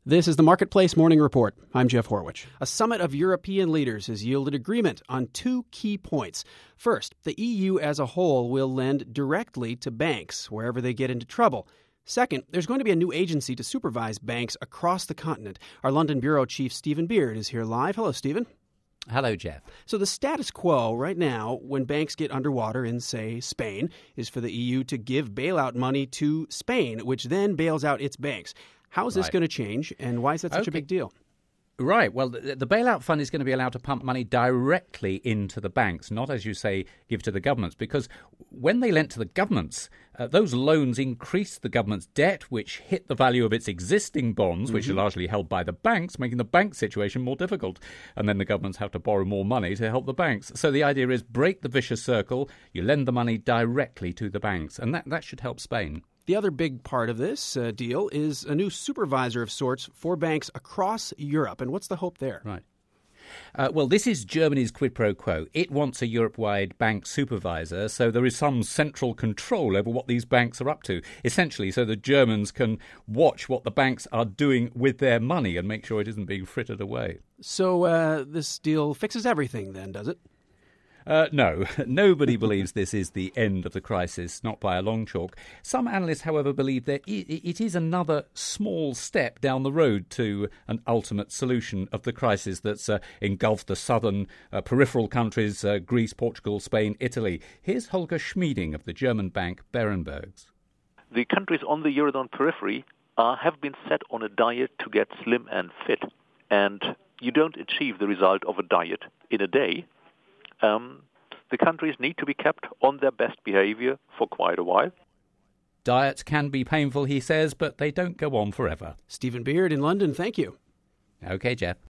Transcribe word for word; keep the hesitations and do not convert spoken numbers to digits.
This is the Marketplace Morning Report. I'm Jeff Horwich. A summit of European leaders has yielded agreement on two key points. First, the E U as a whole will lend directly to banks wherever they get into trouble. Second, there's going to be a new agency to supervise banks across the continent. Our London bureau chief, Stephen Beard, is here live. Hello, Stephen. Hello, Jeff. So the status quo right now, when banks get underwater in, say, Spain, is for the E U to give bailout money to Spain, which then bails out its banks. How is this right. going to change, and why is that such okay. a big deal? Right. Well, the, the bailout fund is going to be allowed to pump money directly into the banks, not, as you say, give to the governments. Because when they lent to the governments, uh, those loans increased the government's debt, which hit the value of its existing bonds, mm-hmm. which are largely held by the banks, making the bank situation more difficult. And then the governments have to borrow more money to help the banks. So the idea is break the vicious circle. You lend the money directly to the banks. And that, that should help Spain. The other big part of this uh, deal is a new supervisor of sorts for banks across Europe. And what's the hope there? Right. Uh, well, this is Germany's quid pro quo. It wants a Europe-wide bank supervisor, so there is some central control over what these banks are up to, essentially so the Germans can watch what the banks are doing with their money and make sure it isn't being frittered away. So uh, this deal fixes everything then, does it? Uh, no, nobody believes this is the end of the crisis, not by a long chalk. Some analysts, however, believe that it is another small step down the road to an ultimate solution of the crisis that's uh, engulfed the southern uh, peripheral countries, uh, Greece, Portugal, Spain, Italy. Here's Holger Schmieding of the German bank Berenbergs. The countries on the Eurozone periphery uh, have been set on a diet to get slim and fit. And you don't achieve the result of a diet in a day. Um, the countries need to be kept on their best behavior for quite a while. Diets can be painful, he says, but they don't go on forever. Stephen Beard in London, thank you. OK, Jeff.